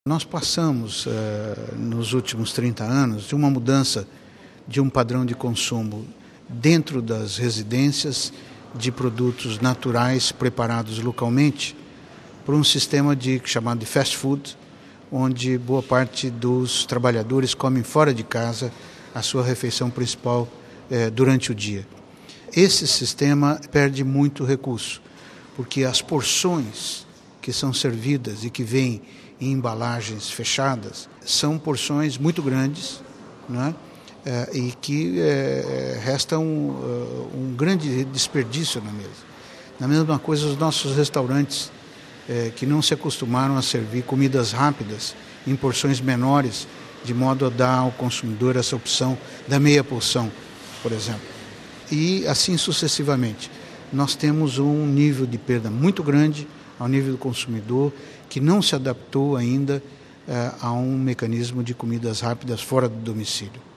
Nós passamos, nos últimos 30 anos, de uma mudança de um padrão de consumo dentro das residências de produtos naturais preparados localmente para um sistema chamado de fast food, onde boa parte dos trabalhadores comem fora de casa a sua refeição principal durante o dia. Esse sistema perde muito recurso, porque as porções que são servidas e que vêm em embalagens fechadas são porções muito grandes, né? E que resta um grande desperdício na mesa. Na mesma coisa, os nossos restaurantes que não se acostumaram a servir comidas rápidas em porções menores, de modo a dar ao consumidor essa opção da meia porção, por exemplo. E assim sucessivamente. Nós temos um nível de perda muito grande ao nível do consumidor, que não se adaptou ainda a um mecanismo de comidas rápidas fora do domicílio.